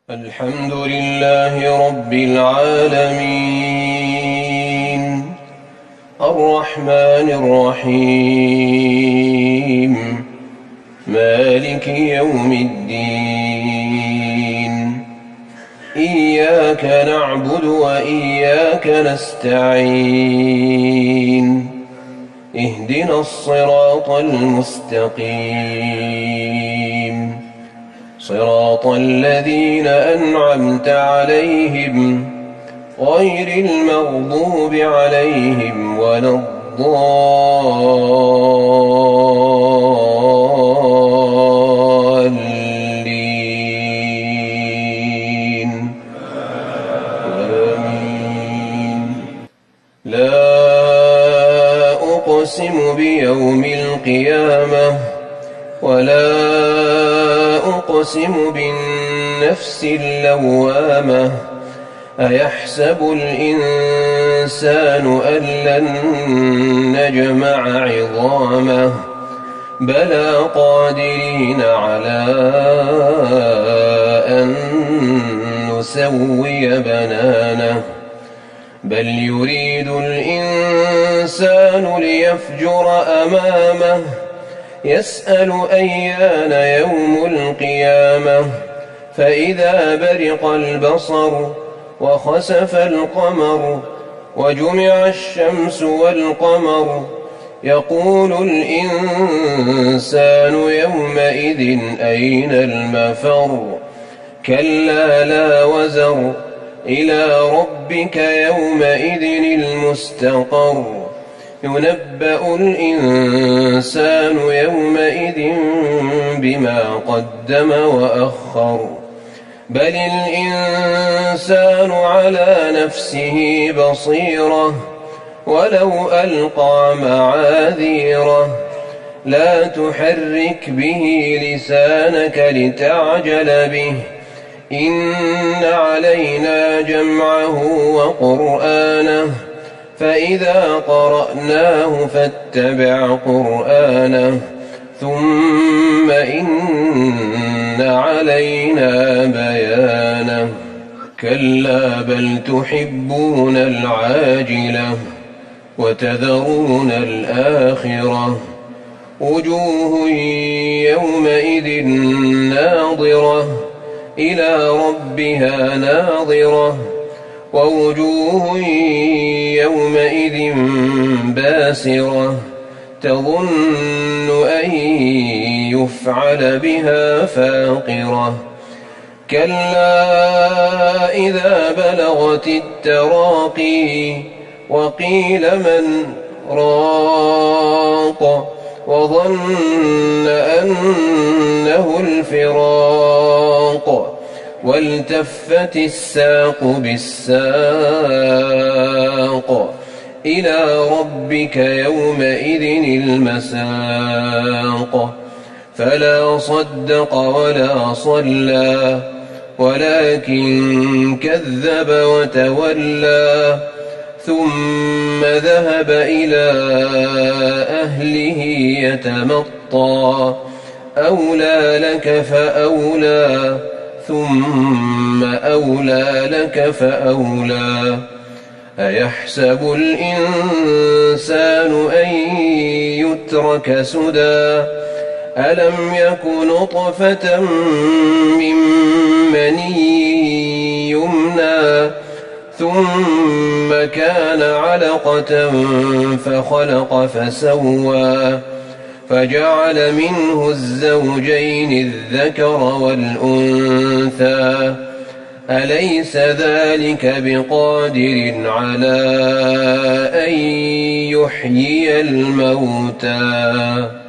الحمد لله رب العالمين الرحمن الرحيم مالك يوم الدين إياك نعبد وإياك نستعين اهدنا الصراط المستقيم صراط الذين أنعمت عليهم غير المغضوب عليهم ولا الضالين آمين. لا أقسم بيوم القيامة ولا أقسم بالنفس اللوامة أيحسب الإنسان أن لن نجمع عظامه بلى قادرين على أن نسوي بنانه بل يريد الإنسان ليفجر أمامه يسأل أيان يوم القيامة فإذا برق البصر وخسف القمر وجمع الشمس والقمر يقول الإنسان يومئذ أين المفر كلا لا وزر إلى ربك يومئذ المستقر ينبأ الإنسان يومئذ بما قدم وأخر بل الإنسان على نفسه بصيرة ولو ألقى معاذيره لا تحرك به لسانك لتعجل به إن علينا جمعه وقرآنه فإذا قرأناه فاتبع قرآنه ثم إن علينا بيانه كلا بل تحبون العاجلة وتذرون الآخرة وجوه يومئذ ناظرة إلى ربها ناظرة ووجوه يومئذ باسرة تظن أن يفعل بها فاقرة كلا إذا بلغت التراقي وقيل من راق وظن أنه الفراق والتفت الساق بالساق إلى ربك يومئذ المساق فلا صدق ولا صلى ولكن كذب وتولى ثم ذهب إلى أهله يتمطى أولى لك فأولى ثم أولى لك فأولى أيحسب الإنسان أن يترك سدى ألم يك نطفة من مني يمنى ثم كان علقة فخلق فسوى فجعل منه الزوجين الذكر والأنثى أليس ذلك بقادر على أن يحيي الموتى